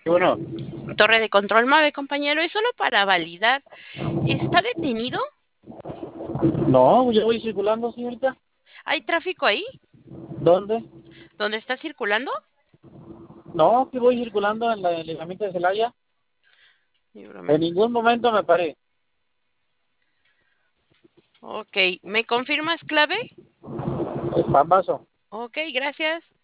Bueno, Torre de control MAVE, compañero, es solo para validar. ¿Está detenido? no, yo voy circulando, señorita. ¿Hay tráfico ahí? ¿Dónde? ¿Dónde está circulando? No, que voy circulando en el libramiento de Celaya. En Libremente. ningún momento me paré. Ok, ¿me confirmas clave? Es pambazo. Ok, gracias.